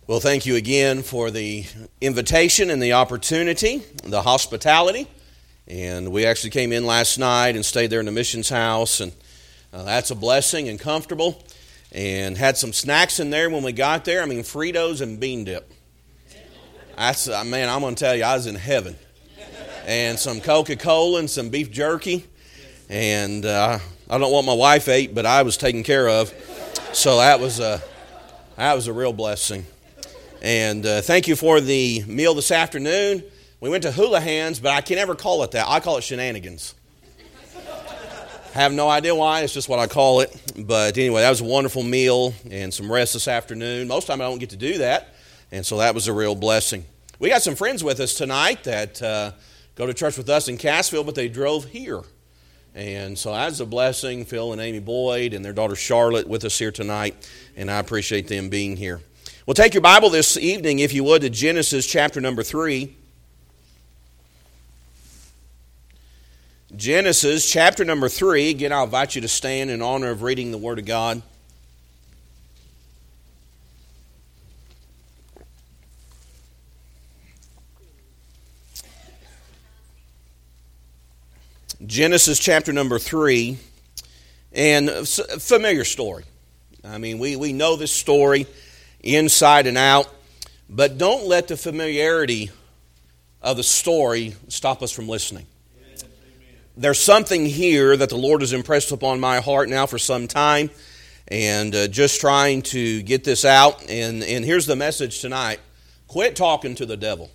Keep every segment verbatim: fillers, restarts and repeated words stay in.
Well, thank you again for the invitation and the opportunity, the hospitality. And we actually came in last night and stayed there in the missions house, and uh, that's a blessing and comfortable. And had some snacks in there when we got there. I mean, Fritos and bean dip. That's, uh, man, I'm going to tell you, I was in heaven. And some Coca-Cola and some beef jerky. And uh, I don't know what my wife ate, but I was taken care of. So that was a, that was a real blessing. And uh, thank you for the meal this afternoon. We went to Houlihan's, but I can never call it that. I call it shenanigans. I have no idea why. It's just what I call it. But anyway, that was a wonderful meal and some rest this afternoon. Most of the time I don't get to do that, and so that was a real blessing. We got some friends with us tonight that uh, go to church with us in Cassville, but they drove here. And so that's a blessing. Phil and Amy Boyd and their daughter Charlotte with us here tonight, and I appreciate them being here. Well, take your Bible this evening, if you would, to Genesis chapter number three. Genesis chapter number three. Again, I'll invite you to stand in honor of reading the Word of God. Genesis chapter number three. And a familiar story. I mean, we, we know this story inside and out, but don't let the familiarity of the story stop us from listening. Yes, there's something here that the Lord has impressed upon my heart now for some time, and uh, just trying to get this out. And, and here's the message tonight. Quit talking to the devil.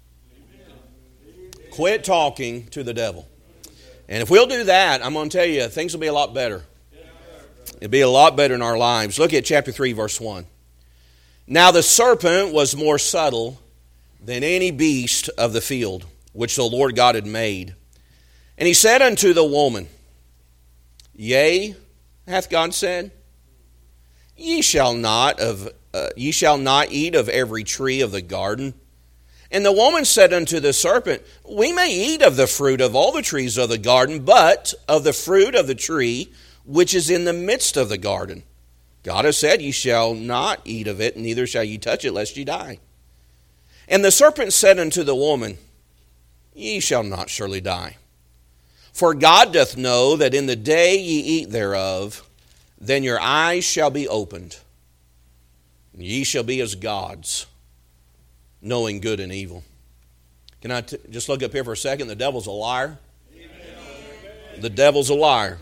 Amen. Quit talking to the devil. And if we'll do that, I'm going to tell you, things will be a lot better. It'll be a lot better in our lives. Look at chapter three, verse one. Now the serpent was more subtle than any beast of the field, which the Lord God had made. And he said unto the woman, Yea, hath God said, Ye shall not of uh, ye shall not eat of every tree of the garden. And the woman said unto the serpent, We may eat of the fruit of all the trees of the garden, but of the fruit of the tree which is in the midst of the garden, God has said, Ye shall not eat of it, neither shall ye touch it, lest ye die. And the serpent said unto the woman, Ye shall not surely die. For God doth know that in the day ye eat thereof, then your eyes shall be opened, and ye shall be as gods, knowing good and evil. Can I t- just look up here for a second? The devil's a liar. Amen. The devil's a liar.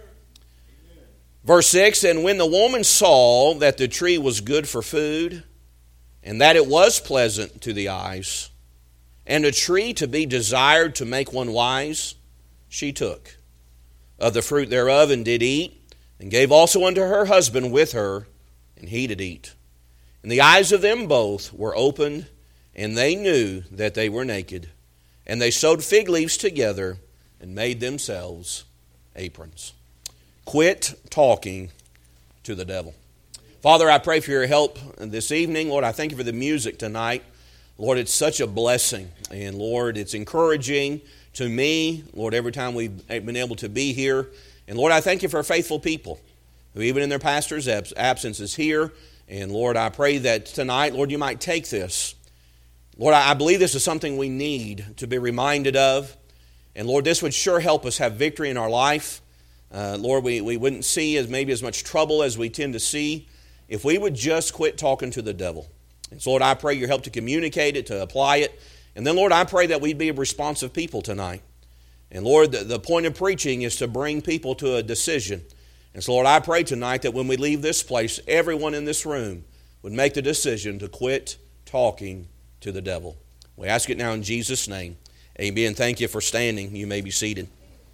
Verse six, And when the woman saw that the tree was good for food, and that it was pleasant to the eyes, and a tree to be desired to make one wise, she took of the fruit thereof, and did eat, and gave also unto her husband with her, and he did eat. And the eyes of them both were opened, and they knew that they were naked. And they sewed fig leaves together, and made themselves aprons. Quit talking to the devil. Father, I pray for your help this evening. Lord, I thank you for the music tonight. Lord, it's such a blessing. And Lord, it's encouraging to me, Lord, every time we've been able to be here. And Lord, I thank you for faithful people who even in their pastor's absence is here. And Lord, I pray that tonight, Lord, you might take this. Lord, I believe this is something we need to be reminded of. And Lord, this would sure help us have victory in our life. Uh, Lord, we, we wouldn't see as maybe as much trouble as we tend to see if we would just quit talking to the devil. And so, Lord, I pray your help to communicate it, to apply it. And then, Lord, I pray that we'd be a responsive people tonight. And, Lord, the, the point of preaching is to bring people to a decision. And so, Lord, I pray tonight that when we leave this place, everyone in this room would make the decision to quit talking to the devil. We ask it now in Jesus' name. Amen. Thank you for standing. You may be seated.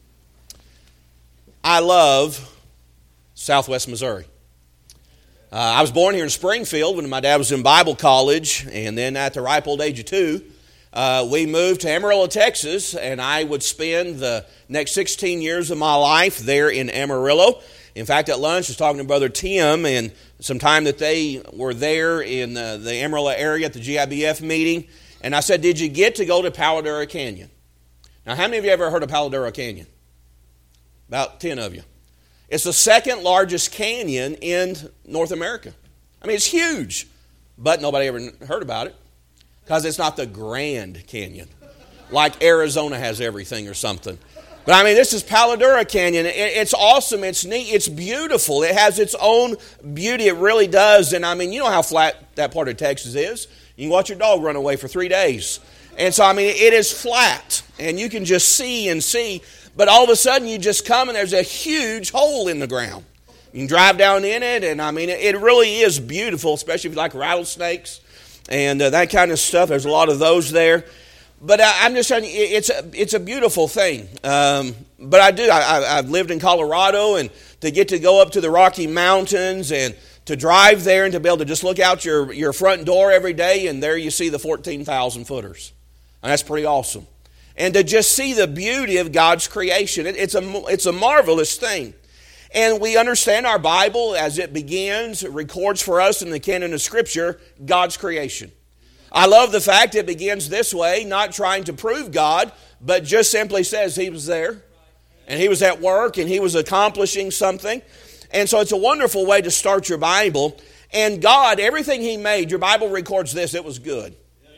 I love Southwest Missouri. Uh, I was born here in Springfield when my dad was in Bible college, and then at the ripe old age of two, uh, we moved to Amarillo, Texas, and I would spend the next sixteen years of my life there in Amarillo. In fact, at lunch, I was talking to Brother Tim, and some time that they were there in uh, the Amarillo area at the G I B F meeting, and I said, did you get to go to Palo Duro Canyon? Now, how many of you ever heard of Palo Duro Canyon? About ten of you. It's the second largest canyon in North America. I mean, it's huge. But nobody ever heard about it because it's not the Grand Canyon, like Arizona has everything or something. But I mean, this is Palo Duro Canyon. It's awesome. It's neat. It's beautiful. It has its own beauty. It really does. And I mean, you know how flat that part of Texas is. You can watch your dog run away for three days. And so, I mean, it is flat. And you can just see and see. But all of a sudden, you just come and there's a huge hole in the ground. You can drive down in it. And I mean, it really is beautiful, especially if you like rattlesnakes and uh, that kind of stuff. There's a lot of those there. But I'm just telling you, it's a, it's a beautiful thing. Um, but I do. I, I've lived in Colorado, and to get to go up to the Rocky Mountains and to drive there and to be able to just look out your, your front door every day, and there you see the fourteen thousand footers. And that's pretty awesome. And to just see the beauty of God's creation. It, it's, a, it's a marvelous thing. And we understand our Bible as it begins, it records for us in the canon of Scripture, God's creation. I love the fact it begins this way, not trying to prove God, but just simply says He was there, and He was at work, and He was accomplishing something. And so it's a wonderful way to start your Bible. And God, everything He made, your Bible records this, it was good.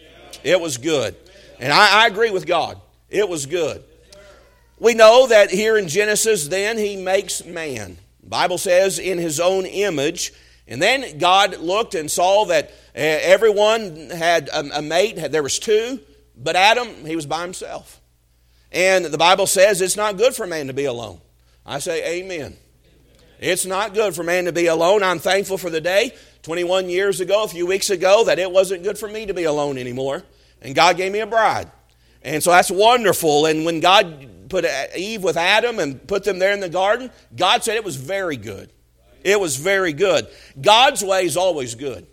It was good. And I, I agree with God. It was good. We know that here in Genesis, then He makes man. The Bible says in His own image. And then God looked and saw that everyone had a mate. There was two, but Adam, he was by himself. And the Bible says it's not good for man to be alone. I say amen. It's not good for man to be alone. I'm thankful for the day, twenty-one years ago, a few weeks ago, that it wasn't good for me to be alone anymore. And God gave me a bride. And so that's wonderful. And when God put Eve with Adam and put them there in the garden, God said it was very good. It was very good. God's way is always good.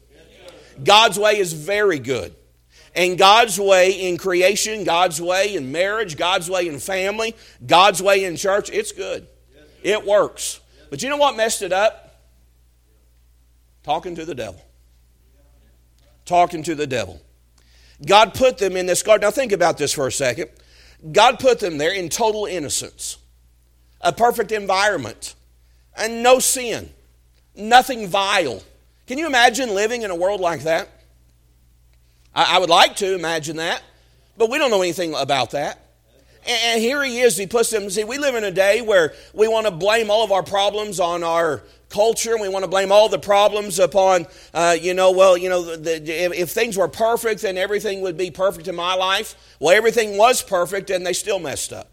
God's way is very good. And God's way in creation, God's way in marriage, God's way in family, God's way in church, it's good. It works. But you know what messed it up? Talking to the devil. Talking to the devil. God put them in this garden. Now think about this for a second. God put them there in total innocence. A perfect environment. And no sin. Nothing vile. Can you imagine living in a world like that? I, I would like to imagine that, but we don't know anything about that. And, and here He is, He puts them, see, we live in a day where we want to blame all of our problems on our culture, and we want to blame all the problems upon, uh, you know, well, you know, the, if, if things were perfect, then everything would be perfect in my life. Well, everything was perfect, and they still messed up.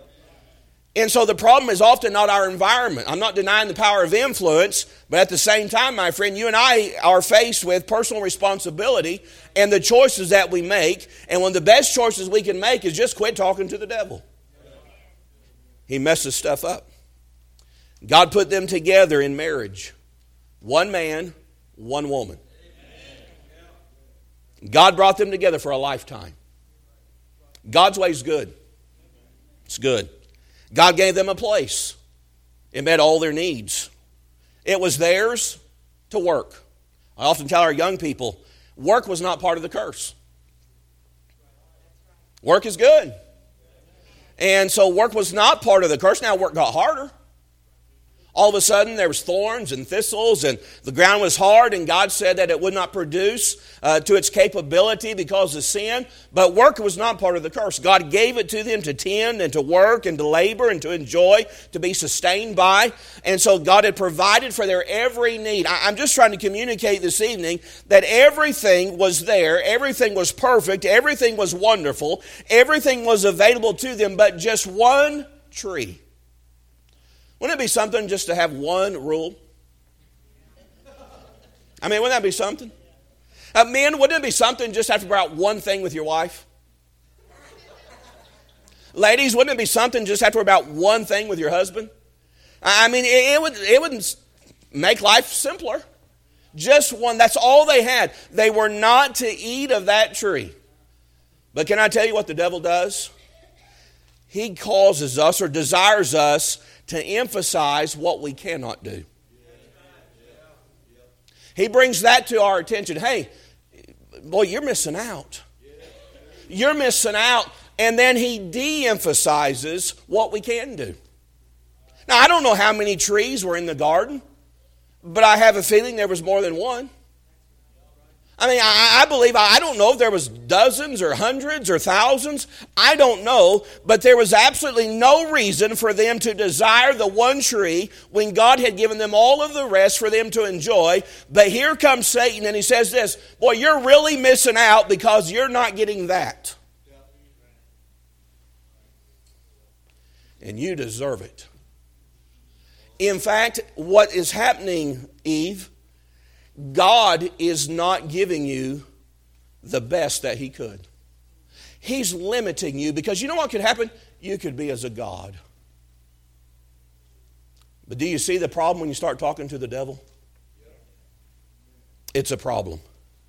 And so the problem is often not our environment. I'm not denying the power of influence, but at the same time, my friend, you and I are faced with personal responsibility and the choices that we make. And one of the best choices we can make is just quit talking to the devil. He messes stuff up. God put them together in marriage. One man, one woman. God brought them together for a lifetime. God's way is good. It's good. God gave them a place. It met all their needs. It was theirs to work. I often tell our young people, work was not part of the curse. Work is good. And so work was not part of the curse. Now work got harder. All of a sudden there was thorns and thistles and the ground was hard, and God said that it would not produce uh, to its capability because of sin. But work was not part of the curse. God gave it to them to tend and to work and to labor and to enjoy, to be sustained by. And so God had provided for their every need. I, I'm just trying to communicate this evening that everything was there. Everything was perfect. Everything was wonderful. Everything was available to them, but just one tree. Wouldn't it be something just to have one rule? I mean, wouldn't that be something? Uh, men, wouldn't it be something just to have to figure out one thing with your wife? Ladies, wouldn't it be something just to have to worry about one thing with your husband? I mean, it, it would it would make life simpler. Just one. That's all they had. They were not to eat of that tree. But can I tell you what the devil does? He causes us or desires us to emphasize what we cannot do. He brings that to our attention. Hey, boy, you're missing out. You're missing out. And then he de-emphasizes what we can do. Now, I don't know how many trees were in the garden, but I have a feeling there was more than one. I mean, I, I believe, I don't know if there was dozens or hundreds or thousands. I don't know. But there was absolutely no reason for them to desire the one tree when God had given them all of the rest for them to enjoy. But here comes Satan and he says this, boy, you're really missing out because you're not getting that. And you deserve it. In fact, what is happening, Eve, God is not giving you the best that He could. He's limiting you because you know what could happen? You could be as a god. But do you see the problem when you start talking to the devil? It's a problem.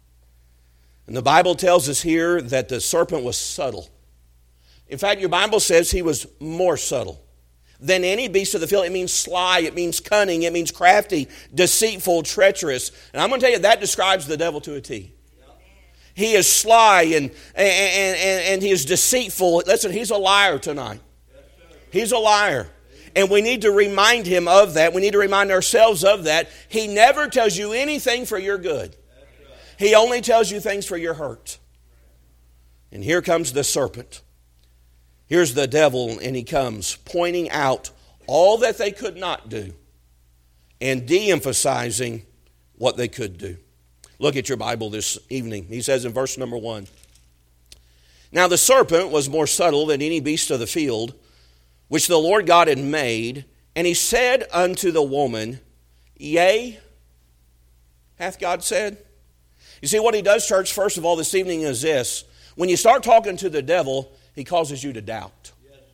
And the Bible tells us here that the serpent was subtle. In fact, your Bible says he was more subtle than any beast of the field. It means sly, it means cunning, it means crafty, deceitful, treacherous. And I'm going to tell you, that describes the devil to a T. He is sly and, and, and, and he is deceitful. Listen, he's a liar tonight. He's a liar. And we need to remind him of that. We need to remind ourselves of that. He never tells you anything for your good. He only tells you things for your hurt. And here comes the serpent. Here's the devil, and he comes pointing out all that they could not do and de-emphasizing what they could do. Look at your Bible this evening. He says in verse number one, "Now the serpent was more subtle than any beast of the field, which the Lord God had made. And he said unto the woman, Yea, hath God said?" You see, what he does, church, first of all, this evening is this. When you start talking to the devil, he causes you to doubt.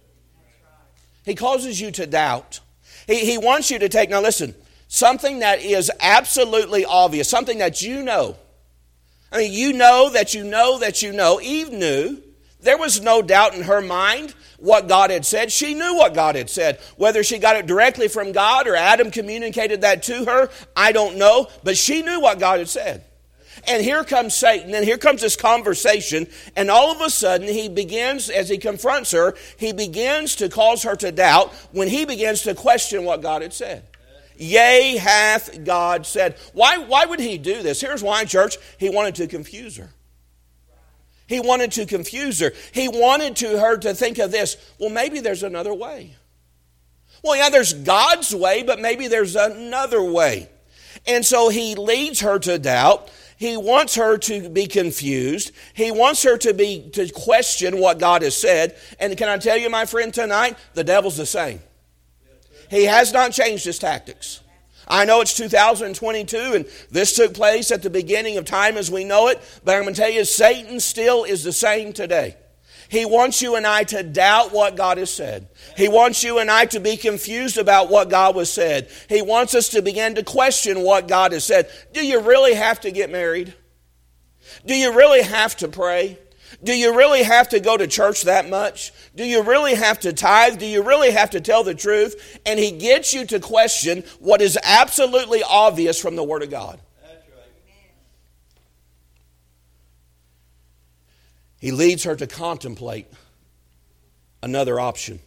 He causes you to doubt. He, he wants you to take, now listen, something that is absolutely obvious, something that you know. I mean, you know that you know that you know. Eve knew. There was no doubt in her mind what God had said. She knew what God had said. Whether she got it directly from God or Adam communicated that to her, I don't know. But she knew what God had said. And here comes Satan, and here comes this conversation, and all of a sudden he begins, as he confronts her, he begins to cause her to doubt when he begins to question what God had said. Yea, hath God said. Why, why would he do this? Here's why, church. He wanted to confuse her. He wanted to confuse her. He wanted to her to think of this, well, maybe there's another way. Well, yeah, there's God's way, but maybe there's another way. And so he leads her to doubt. He wants her to be confused. He wants her to be to question what God has said. And can I tell you, my friend, tonight, the devil's the same. He has not changed his tactics. I know it's two thousand twenty-two and this took place at the beginning of time as we know it, but I'm going to tell you, Satan still is the same today. He wants you and I to doubt what God has said. He wants you and I to be confused about what God has said. He wants us to begin to question what God has said. Do you really have to get married? Do you really have to pray? Do you really have to go to church that much? Do you really have to tithe? Do you really have to tell the truth? And he gets you to question what is absolutely obvious from the Word of God. He leads her to contemplate another option.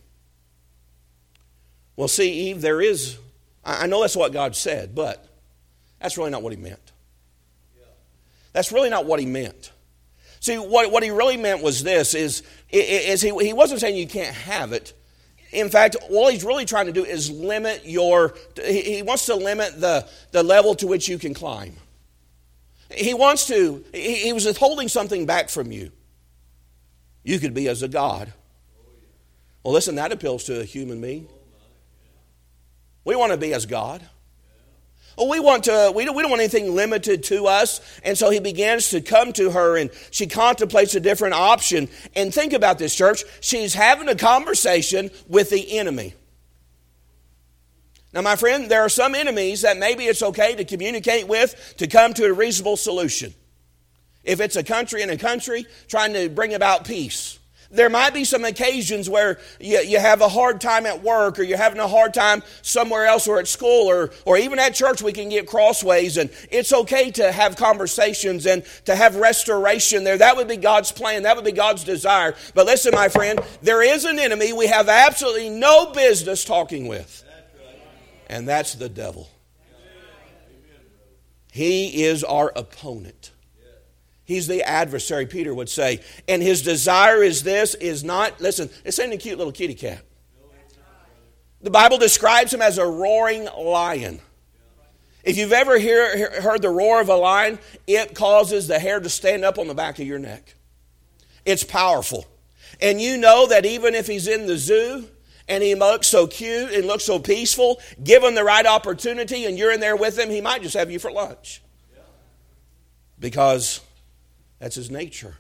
Well, see, Eve, there is, I know that's what God said, but that's really not what he meant. That's really not what he meant. See, what, what he really meant was this, is, is he, he wasn't saying you can't have it. In fact, all he's really trying to do is limit your, he, he wants to limit the, the level to which you can climb. He wants to, he, he was withholding something back from you. You could be as a god. Well, listen, that appeals to a human being. We want to be as God. Well, we want to. We don't, we don't want anything limited to us. And so he begins to come to her, and she contemplates a different option. And think about this, church. She's having a conversation with the enemy. Now, my friend, there are some enemies that maybe it's okay to communicate with to come to a reasonable solution. If it's a country and a country trying to bring about peace. There might be some occasions where you, you have a hard time at work, or you're having a hard time somewhere else, or at school, or, or even at church. We can get crossways, and it's okay to have conversations and to have restoration there. That would be God's plan. That would be God's desire. But listen, my friend, there is an enemy we have absolutely no business talking with. And that's the devil. He is our opponent. He's the adversary, Peter would say. And his desire is this, is not, listen, this ain't a cute little kitty cat. The Bible describes him as a roaring lion. If you've ever hear, heard the roar of a lion, it causes the hair to stand up on the back of your neck. It's powerful. And you know that even if he's in the zoo and he looks so cute and looks so peaceful, given the right opportunity and you're in there with him, he might just have you for lunch. Because that's his nature.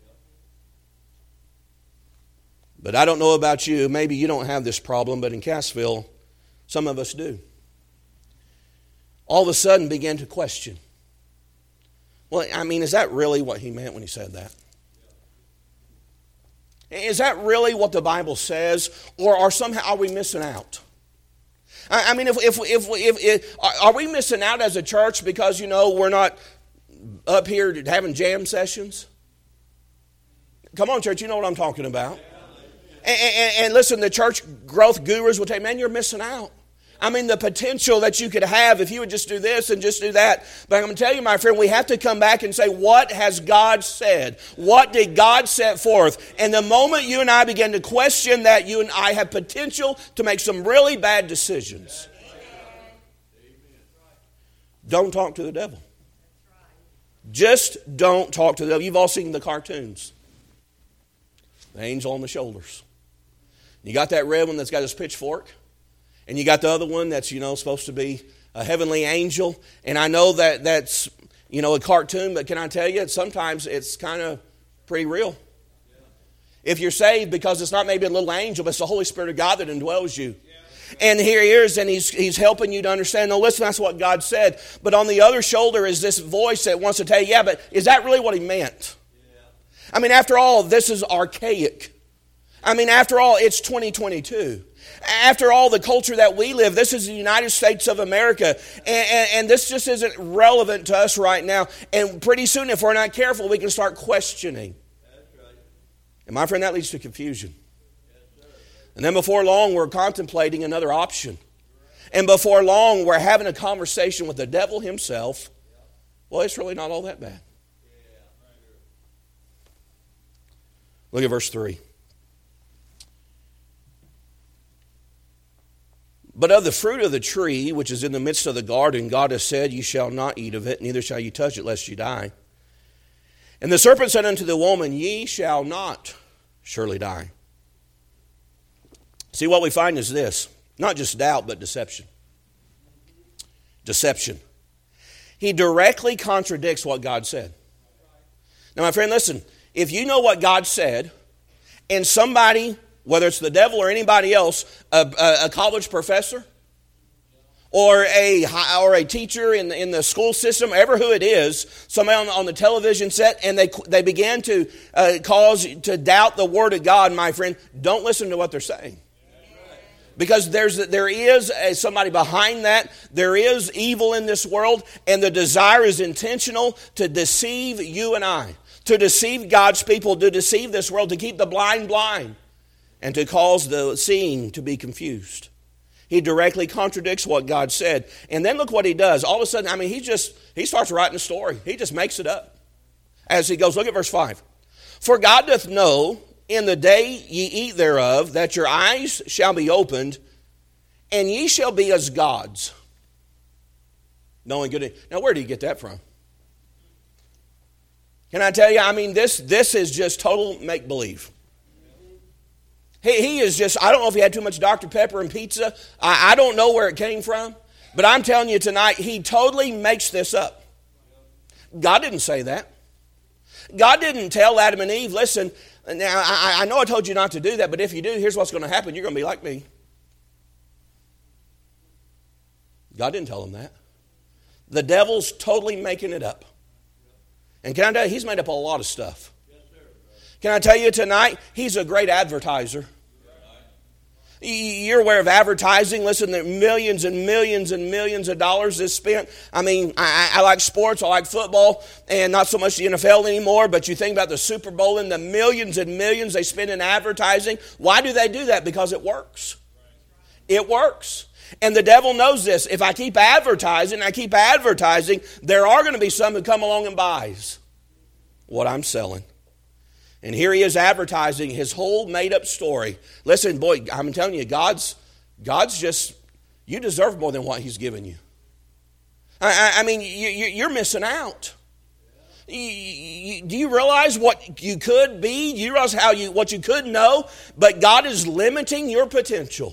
But I don't know about you. Maybe you don't have this problem, but in Cassville, some of us do. All of a sudden began to question. Well, I mean, is that really what he meant when he said that? Is that really what the Bible says? Or are somehow are we missing out? I mean, if if if, if, if are we missing out as a church because, you know, we're not up here having jam sessions? Come on, church, you know what I'm talking about. And, and, and listen, the church growth gurus will tell you, man, you're missing out. I mean, the potential that you could have if you would just do this and just do that. But I'm going to tell you, my friend, we have to come back and say, what has God said? What did God set forth? And the moment you and I begin to question that, you and I have potential to make some really bad decisions. Don't talk to the devil. Just don't talk to the devil. You've all seen the cartoons. The angel on the shoulders. You got that red one that's got his pitchfork. And you got the other one that's, you know, supposed to be a heavenly angel. And I know that that's, you know, a cartoon, but can I tell you, sometimes it's kind of pretty real. If you're saved, because it's not maybe a little angel, but it's the Holy Spirit of God that indwells you. And here he is, and he's, he's helping you to understand, no, listen, that's what God said. But on the other shoulder is this voice that wants to tell you, yeah, but is that really what he meant? I mean, after all, this is archaic. I mean, after all, it's twenty twenty-two. After all, the culture that we live, this is the United States of America, and, and, and this just isn't relevant to us right now. And pretty soon, if we're not careful, we can start questioning. That's right. And my friend, that leads to confusion. Yes, and then before long, we're contemplating another option. And before long, we're having a conversation with the devil himself. Well, it's really not all that bad. Look at verse three. But of the fruit of the tree, which is in the midst of the garden, God has said, you shall not eat of it, neither shall you touch it, lest you die. And the serpent said unto the woman, ye shall not surely die. See, what we find is this, not just doubt, but deception. Deception. He directly contradicts what God said. Now, my friend, listen, if you know what God said, and somebody, whether it's the devil or anybody else, a, a, a college professor or a or a teacher in the, in the school system, ever who it is, somebody on, on the television set, and they they begin to uh, cause to doubt the Word of God, my friend, don't listen to what they're saying. Because there's there is a, somebody behind that. There is evil in this world, and the desire is intentional to deceive you and I, to deceive God's people, to deceive this world, to keep the blind blind, and to cause the seeing to be confused. He directly contradicts what God said. And then look what he does. All of a sudden, I mean, he just, he starts writing a story. He just makes it up as he goes. Look at verse five. For God doth know in the day ye eat thereof that your eyes shall be opened, and ye shall be as gods, knowing good. Now, where do you get that from? Can I tell you, I mean, this, this is just total make-believe. He, he is just, I don't know if he had too much Doctor Pepper and pizza. I, I don't know where it came from. But I'm telling you tonight, he totally makes this up. God didn't say that. God didn't tell Adam and Eve, listen, now I, I know I told you not to do that, but if you do, here's what's going to happen. You're going to be like me. God didn't tell them that. The devil's totally making it up. And can I tell you, he's made up a lot of stuff. Can I tell you tonight, he's a great advertiser. You're aware of advertising. Listen, there are millions and millions and millions of dollars is spent. I mean, I, I like sports. I like football, and not so much the N F L anymore, but you think about the Super Bowl and the millions and millions they spend in advertising. Why do they do that? Because it works. It works. And the devil knows this. If I keep advertising, I keep advertising, there are going to be some who come along and buys. what I'm selling. And here he is advertising his whole made-up story. Listen, boy, I'm telling you, God's, God's just, you deserve more than what he's given you. I, I mean, you, you're missing out. You, you, do you realize what you could be? Do you realize how you what you could know? But God is limiting your potential.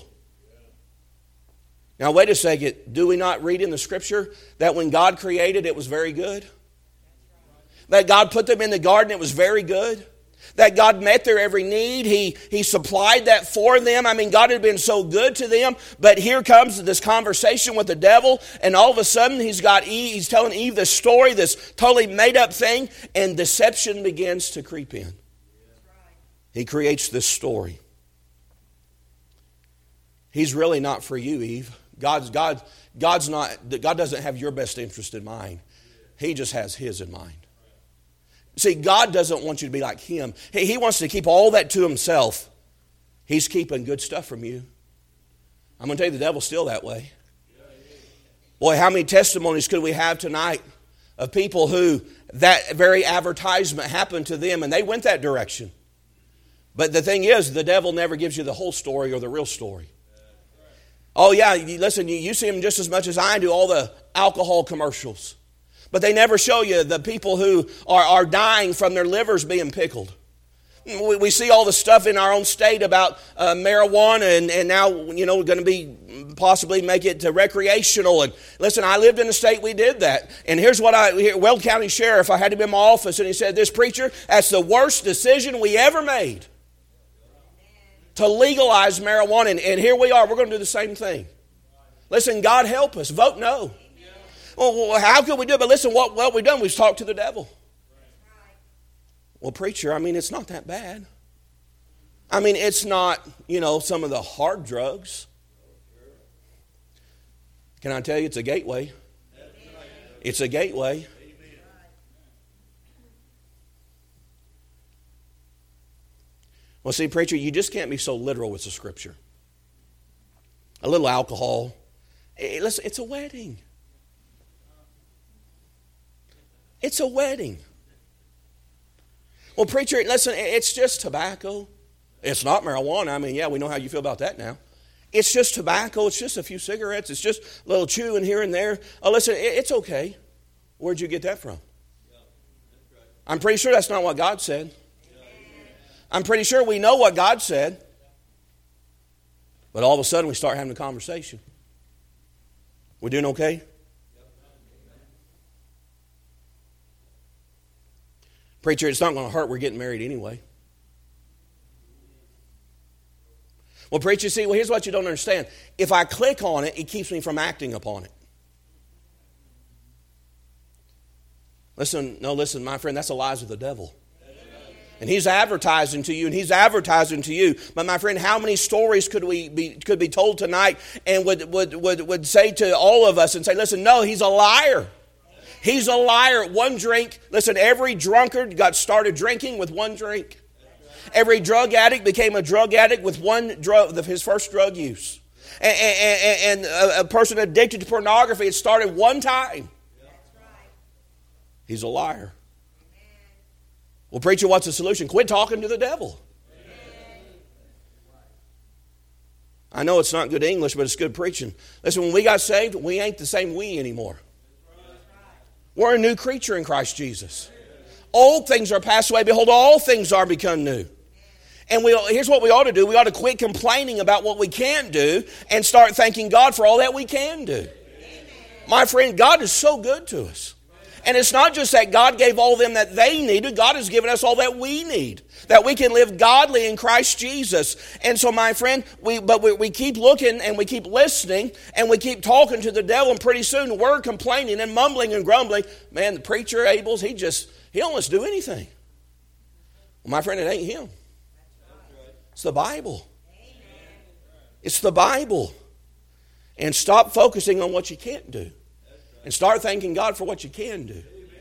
Now, wait a second. Do we not read in the Scripture that when God created, it was very good? That God put them in the garden, it was very good? That God met their every need. He, he supplied that for them. I mean, God had been so good to them. But here comes this conversation with the devil. And all of a sudden, he's got Eve, he's telling Eve this story, this totally made up thing. And deception begins to creep in. He creates this story. He's really not for you, Eve. God's, God, God's not, God doesn't have your best interest in mind. He just has his in mind. See, God doesn't want you to be like him. He, he wants to keep all that to himself. He's keeping good stuff from you. I'm going to tell you, the devil's still that way. Boy, how many testimonies could we have tonight of people who that very advertisement happened to them and they went that direction. But the thing is, the devil never gives you the whole story or the real story. Oh yeah, you, listen, you, you see them just as much as I do, all the alcohol commercials. But they never show you the people who are, are dying from their livers being pickled. We, we see all the stuff in our own state about uh, marijuana and, and now, you know, we're going to be possibly make it to recreational. And listen, I lived in a state we did that. And here's what I, here, Weld County Sheriff, I had him in my office and he said, this preacher, that's the worst decision we ever made to legalize marijuana. And, and here we are, we're going to do the same thing. Listen, God help us. Vote no. Well, how could we do it? But listen, what, what we've done, we've talked to the devil. Well, preacher, I mean, it's not that bad. I mean, it's not, you know, some of the hard drugs. Can I tell you, it's a gateway. It's a gateway. Well, see, preacher, you just can't be so literal with the Scripture. A little alcohol. Hey, listen, it's a wedding. It's a wedding. Well, preacher, listen, it's just tobacco. It's not marijuana. I mean, yeah, we know how you feel about that now. It's just tobacco. It's just a few cigarettes. It's just a little chewing here and there. Oh, listen, it's okay. Where'd you get that from? I'm pretty sure that's not what God said. I'm pretty sure we know what God said. But all of a sudden we start having a conversation. We doing okay? Preacher, it's not going to hurt. We're getting married anyway. Well, preacher, see, well, here's what you don't understand. If I click on it, it keeps me from acting upon it. Listen, no, listen, my friend, that's the lies of the devil. And he's advertising to you, and he's advertising to you. But my friend, how many stories could we be could be told tonight and would would would, would say to all of us and say, listen, no, he's a liar. He's a liar. One drink. Listen, every drunkard got started drinking with one drink. Every drug addict became a drug addict with one drug, his first drug use. And, and, and a person addicted to pornography, it started one time. He's a liar. Well, preacher, what's the solution? Quit talking to the devil. I know it's not good English, but it's good preaching. Listen, when we got saved, we ain't the same we anymore. We're a new creature in Christ Jesus. Old things are passed away. Behold, all things are become new. And we, here's what we ought to do. We ought to quit complaining about what we can't do and start thanking God for all that we can do. My friend, God is so good to us. And it's not just that God gave all them that they needed. God has given us all that we need. That we can live godly in Christ Jesus. And so, my friend, we but we, we keep looking and we keep listening and we keep talking to the devil. And pretty soon we're complaining and mumbling and grumbling. Man, the preacher, Abel's, he just, he don't let us do anything. Well, my friend, it ain't him. It's the Bible. It's the Bible. And stop focusing on what you can't do. And start thanking God for what you can do.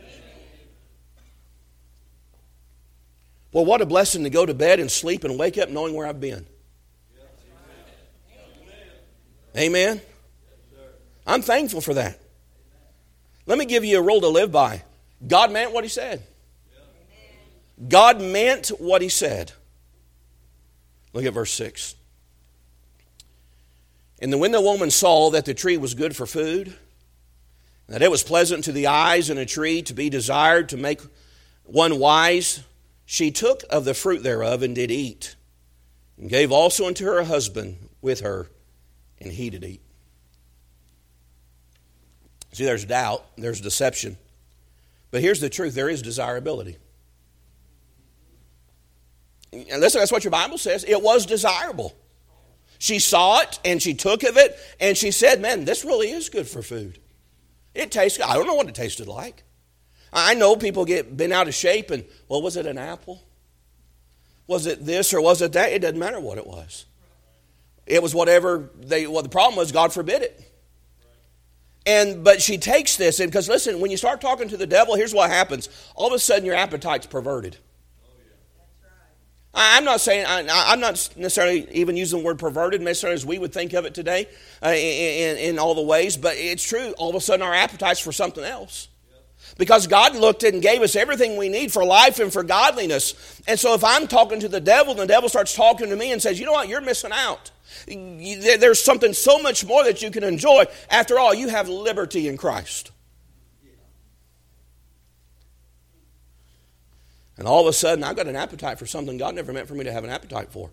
Well, what a blessing to go to bed and sleep and wake up knowing where I've been. Amen? I'm thankful for that. Let me give you a rule to live by. God meant what He said. God meant what he said. Look at verse six. And when the woman saw that the tree was good for food, that it was pleasant to the eyes, and a tree to be desired to make one wise, she took of the fruit thereof and did eat, and gave also unto her husband with her, and he did eat. See, there's doubt, there's deception. But here's the truth, there is desirability. And listen, that's what your Bible says. It was desirable. She saw it, and she took of it, and she said, man, this really is good for food. It tastes good. I don't know what it tasted like. I know people get bent out of shape, and, well, was it an apple? Was it this or was it that? It doesn't matter what it was. It was whatever they, well, the problem was God forbid it. And, but she takes this, and because listen, when you start talking to the devil, here's what happens. All of a sudden, your appetite's perverted. I'm not saying, I'm not necessarily even using the word perverted necessarily as we would think of it today uh, in, in all the ways, but it's true. All of a sudden our appetite's for something else. Because God looked and gave us everything we need for life and for godliness. And so if I'm talking to the devil and the devil starts talking to me and says, you know what, you're missing out. There's something so much more that you can enjoy. After all, you have liberty in Christ. And all of a sudden, I've got an appetite for something God never meant for me to have an appetite for.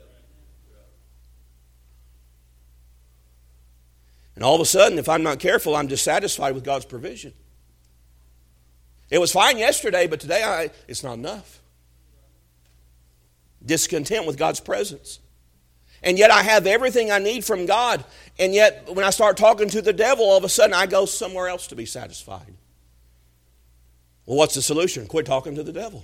And all of a sudden, if I'm not careful, I'm dissatisfied with God's provision. It was fine yesterday, but today I, it's not enough. Discontent with God's presence. And yet I have everything I need from God. And yet when I start talking to the devil, all of a sudden I go somewhere else to be satisfied. Well, what's the solution? Quit talking to the devil.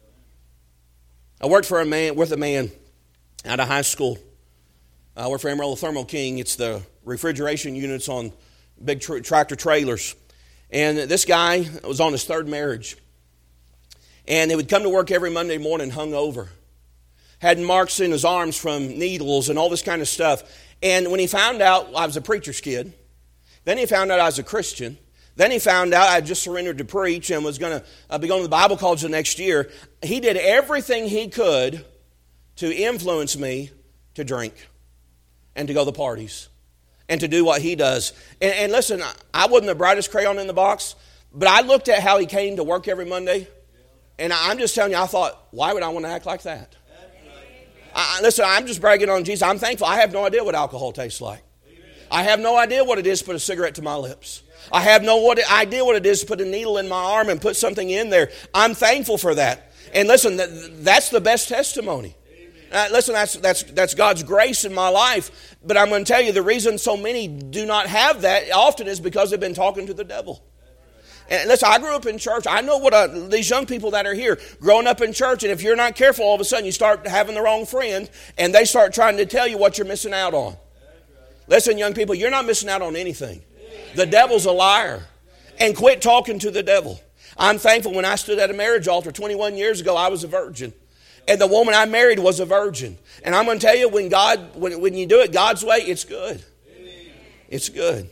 I worked for a man, with a man out of high school. I worked for Amarillo Thermo King. It's the refrigeration units on big tr- tractor trailers. And this guy was on his third marriage. And he would come to work every Monday morning hungover. Had marks in his arms from needles and all this kind of stuff. And when he found out I was a preacher's kid, then he found out I was a Christian. Then he found out I had just surrendered to preach and was going to uh, be going to the Bible college the next year. He did everything he could to influence me to drink and to go to the parties and to do what he does. And, and listen, I wasn't the brightest crayon in the box, but I looked at how he came to work every Monday, and I'm just telling you, I thought, why would I want to act like that? I, listen, I'm just bragging on Jesus. I'm thankful. I have no idea what alcohol tastes like. I have no idea what it is to put a cigarette to my lips. I have no what, idea what it is to put a needle in my arm and put something in there. I'm thankful for that. And listen, that, that's the best testimony. Uh, listen, that's, that's, that's God's grace in my life. But I'm going to tell you, the reason so many do not have that often is because they've been talking to the devil. And listen, I grew up in church. I know what uh, these young people that are here, growing up in church, and if you're not careful, all of a sudden you start having the wrong friend, and they start trying to tell you what you're missing out on. Listen, young people, you're not missing out on anything. The devil's a liar. And quit talking to the devil. I'm thankful when I stood at a marriage altar twenty-one years ago, I was a virgin. And the woman I married was a virgin. And I'm going to tell you, when God, when, when you do it God's way, it's good. It's good.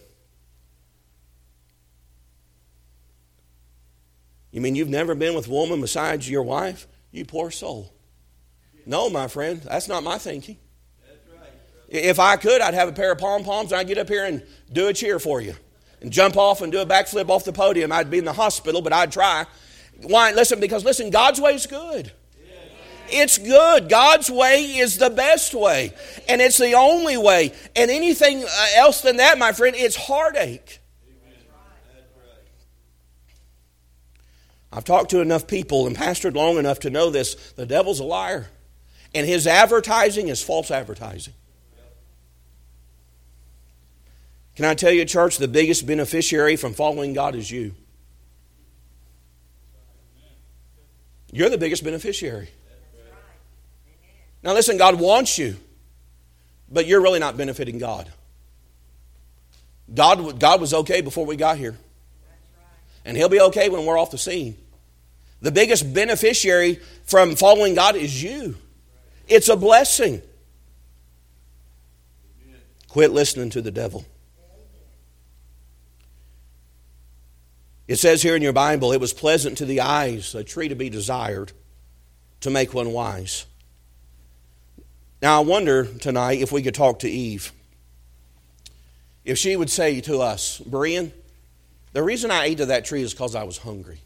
You mean you've never been with a woman besides your wife? You poor soul. No, my friend, that's not my thinking. If I could, I'd have a pair of pom-poms and I'd get up here and do a cheer for you. And jump off and do a backflip off the podium. I'd be in the hospital, but I'd try. Why? Listen, because listen, God's way is good. It's good. God's way is the best way. And it's the only way. And anything else than that, my friend, it's heartache. I've talked to enough people and pastored long enough to know this. The devil's a liar. And his advertising is false advertising. Can I tell you, church, the biggest beneficiary from following God is you. You're the biggest beneficiary. Now listen, God wants you, but you're really not benefiting God. God, God was okay before we got here. And He'll be okay when we're off the scene. The biggest beneficiary from following God is you. It's a blessing. Quit listening to the devil. It says here in your Bible, it was pleasant to the eyes, a tree to be desired. to make one wise. Now I wonder tonight if we could talk to Eve. If she would say to us, Berean, the reason I ate of that tree is because I was hungry.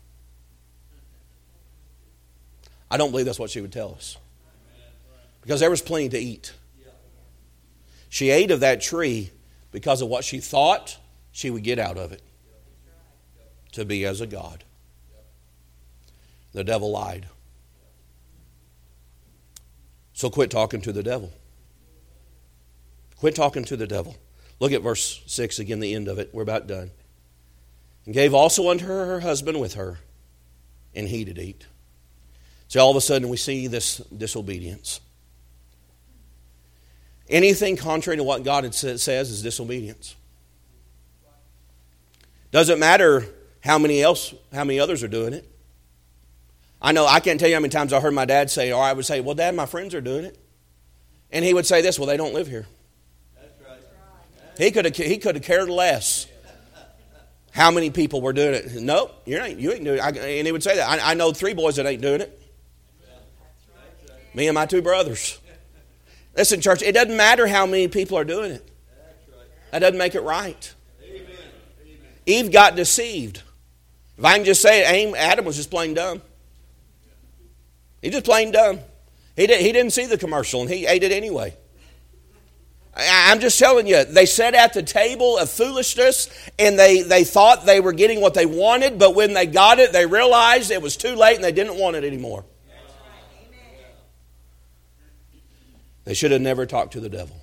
I don't believe that's what she would tell us. Because there was plenty to eat. She ate of that tree because of what she thought she would get out of it. To be as a God. The devil lied. So quit talking to the devil. Quit talking to the devil. Look at verse six again, the end of it. We're about done. And gave also unto her her husband with her, and he did eat. So all of a sudden we see this disobedience. Anything contrary to what God says is disobedience. Doesn't matter how many else, how many others are doing it. I know, I can't tell you how many times I heard my dad say, or I would say, well, Dad, my friends are doing it. And he would say this, well, they don't live here. That's right. He could have, he could have cared less how many people were doing it. No, you ain't, you ain't doing it. I, and he would say that. I, I know three boys that ain't doing it. Me and my two brothers. Listen, church, it doesn't matter how many people are doing it. That doesn't make it right. Eve got deceived. If I can just say it, Adam was just plain dumb. He just plain dumb. He, did, he didn't see the commercial, and he ate it anyway. I, I'm just telling you, they sat at the table of foolishness, and they, they thought they were getting what they wanted, but when they got it, they realized it was too late, and they didn't want it anymore. They should have never talked to the devil.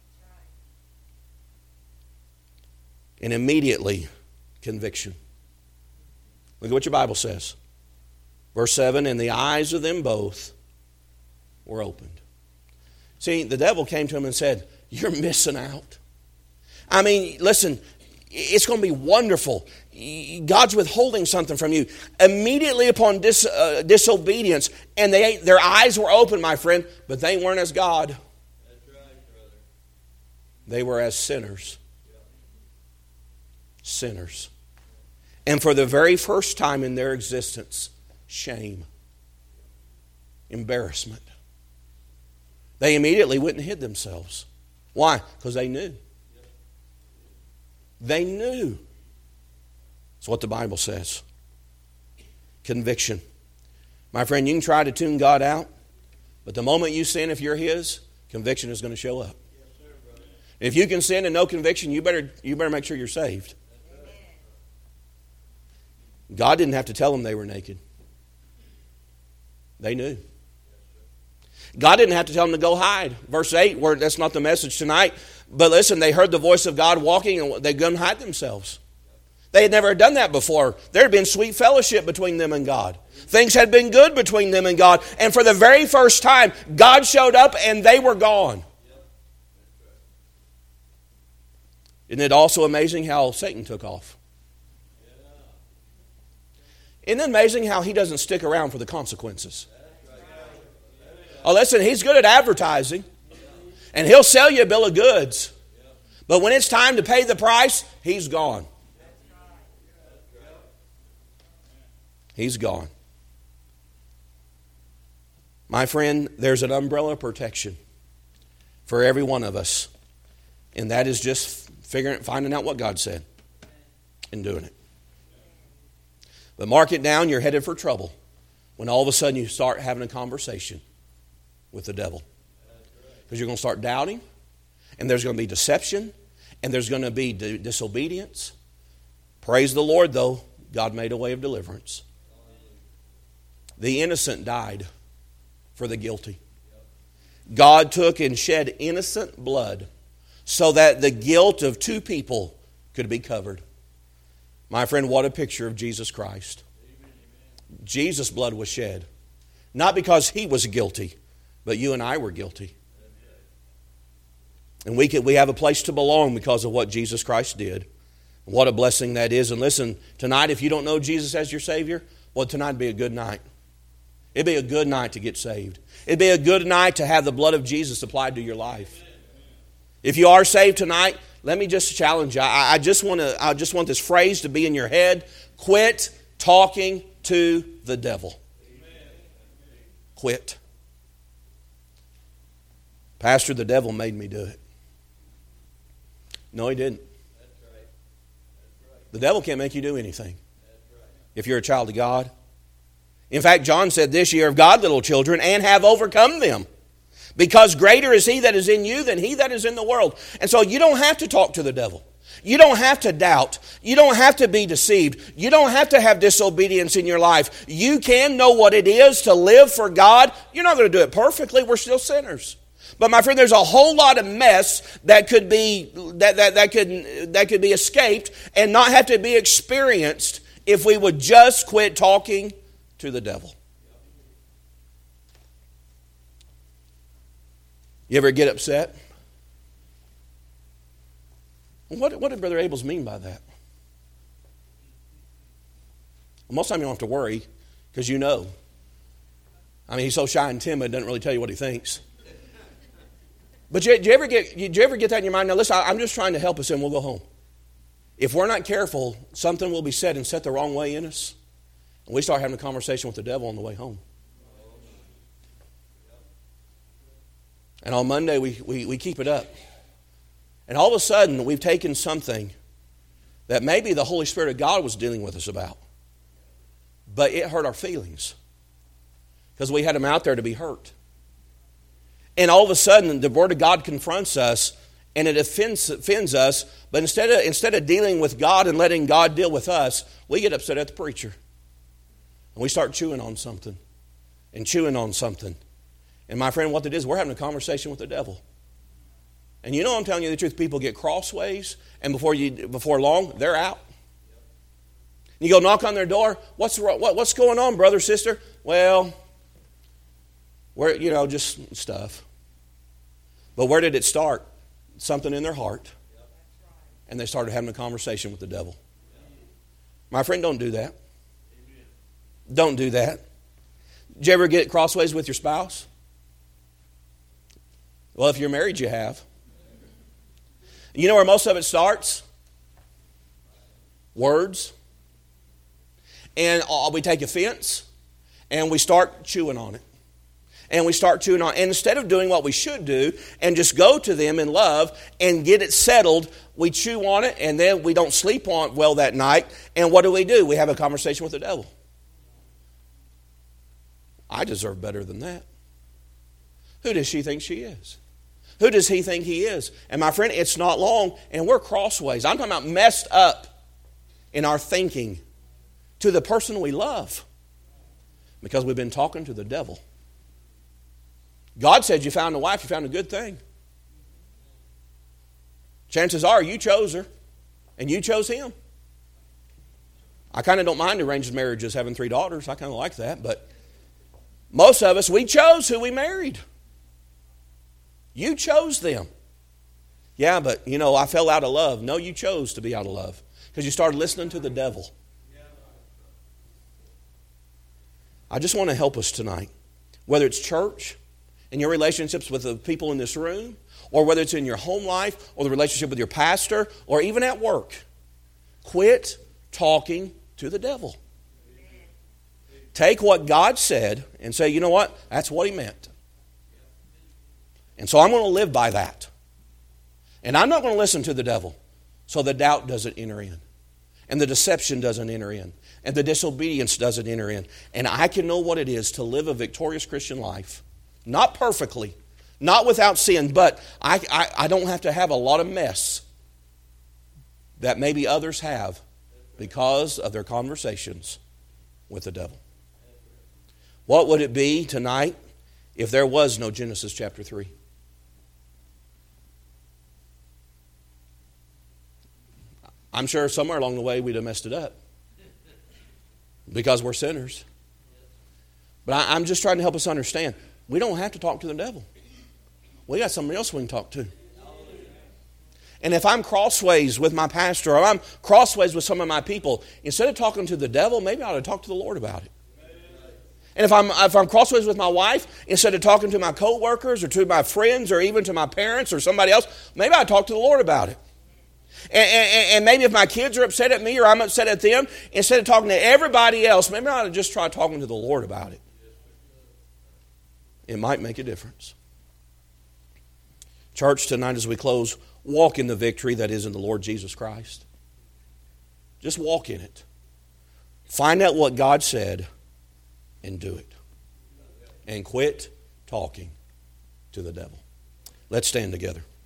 And immediately, conviction. Look at what your Bible says. Verse seven, and the eyes of them both were opened. See, the devil came to him and said, you're missing out. I mean, listen, it's going to be wonderful. God's withholding something from you. Immediately upon dis, uh, disobedience, and they their eyes were open, my friend, but they weren't as God. That's right, brother. They were as sinners. Sinners. And for the very first time in their existence, shame. Embarrassment. They immediately went and hid themselves. Why? Because they knew. They knew. That's what the Bible says. Conviction. My friend, you can try to tune God out, but the moment you sin, if you're His, conviction is going to show up. Yes, sir, brother. If you can sin and no conviction, you better you better make sure you're saved. God didn't have to tell them they were naked. They knew. God didn't have to tell them to go hide. Verse eight, where that's not the message tonight. But listen, they heard the voice of God walking and they go and hide themselves. They had never done that before. There had been sweet fellowship between them and God. Things had been good between them and God. And for the very first time, God showed up and they were gone. Isn't it also amazing how Satan took off? Isn't it amazing how he doesn't stick around for the consequences? Oh, listen, he's good at advertising. And he'll sell you a bill of goods. But when it's time to pay the price, he's gone. He's gone. My friend, there's an umbrella of protection for every one of us. And that is just figuring, finding out what God said and doing it. But mark it down, you're headed for trouble when all of a sudden you start having a conversation with the devil. Because you're going to start doubting, and there's going to be deception, and there's going to be disobedience. Praise the Lord, though, God made a way of deliverance. The innocent died for the guilty. God took and shed innocent blood so that the guilt of two people could be covered. My friend, what a picture of Jesus Christ. Jesus' blood was shed. Not because He was guilty, but you and I were guilty. And we can, we have a place to belong because of what Jesus Christ did. What a blessing that is. And listen, tonight, if you don't know Jesus as your Savior, well, tonight would be a good night. It'd be a good night to get saved. It'd be a good night to have the blood of Jesus applied to your life. If you are saved tonight, let me just challenge you. I, I just want to. I just want this phrase to be in your head. Quit talking to the devil. quit. Pastor, the devil made me do it. No, he didn't. That's right. That's right. The devil can't make you do anything That's right. if you're a child of God. In fact, John said this, ye are of God, little children, and have overcome them. Because greater is he that is in you than he that is in the world. And so you don't have to talk to the devil. You don't have to doubt. You don't have to be deceived. You don't have to have disobedience in your life. You can know what it is to live for God. You're not going to do it perfectly. We're still sinners. But my friend, there's a whole lot of mess that could be that, that, that could that could be escaped and not have to be experienced if we would just quit talking to the devil. You ever get upset? What, what did Brother Abels mean by that? Well, most of the time you don't have to worry because you know. I mean, he's so shy and timid, doesn't really tell you what he thinks. But do you ever get, did you ever get that in your mind? Now listen, I'm just trying to help us and we'll go home. If we're not careful, something will be said and set the wrong way in us. And we start having a conversation with the devil on the way home. And on Monday, we, we, we keep it up. And all of a sudden, we've taken something that maybe the Holy Spirit of God was dealing with us about. But it hurt our feelings. Because we had them out there to be hurt. And all of a sudden, the Word of God confronts us, and it offends, offends us. But instead of, instead of dealing with God and letting God deal with us, we get upset at the preacher. And we start chewing on something. And chewing on something. And my friend, what it is, we're having a conversation with the devil. And you know I'm telling you the truth, people get crossways, and before you before long, they're out. And you go knock on their door, what's what, what's going on, brother, sister? Well, where you know, just stuff. But where did it start? Something in their heart. And they started having a conversation with the devil. My friend, don't do that. Don't do that. Did you ever get crossways with your spouse? Well, if you're married, you have. You know where most of it starts? Words. And we take offense, and we start chewing on it. And we start chewing on it. And instead of doing what we should do and just go to them in love and get it settled, we chew on it, and then we don't sleep on it well that night. And what do we do? We have a conversation with the devil. I deserve better than that. Who does she think she is? Who does he think he is? And my friend, it's not long, and we're crossways. I'm talking about messed up in our thinking to the person we love because we've been talking to the devil. God said you found a wife, you found a good thing. Chances are you chose her, and you chose him. I kind of don't mind arranged marriages, having three daughters. I kind of like that, but most of us, we chose who we married. You chose them. Yeah, but, you know, I fell out of love. No, you chose to be out of love because you started listening to the devil. I just want to help us tonight, whether it's church and your relationships with the people in this room, or whether it's in your home life or the relationship with your pastor, or even at work. Quit talking to the devil. Take what God said and say, you know what? That's what he meant. And so I'm going to live by that. And I'm not going to listen to the devil so the doubt doesn't enter in. And the deception doesn't enter in. And the disobedience doesn't enter in. And I can know what it is to live a victorious Christian life. Not perfectly. Not without sin. But I, I, I don't have to have a lot of mess that maybe others have because of their conversations with the devil. What would it be tonight if there was no Genesis chapter three? I'm sure somewhere along the way we'd have messed it up because we're sinners. But I, I'm just trying to help us understand. We don't have to talk to the devil. We got somebody else we can talk to. And if I'm crossways with my pastor or I'm crossways with some of my people, instead of talking to the devil, maybe I ought to talk to the Lord about it. And if I'm if I'm crossways with my wife, instead of talking to my co-workers or to my friends or even to my parents or somebody else, maybe I talk to the Lord about it. And, and, and maybe if my kids are upset at me or I'm upset at them, instead of talking to everybody else, maybe I ought to just try talking to the Lord about it. it might make a difference. Church, tonight as we close, walk in the victory that is in the Lord Jesus Christ. Just walk in it. Find out what God said and do it. And quit talking to the devil. Let's stand together.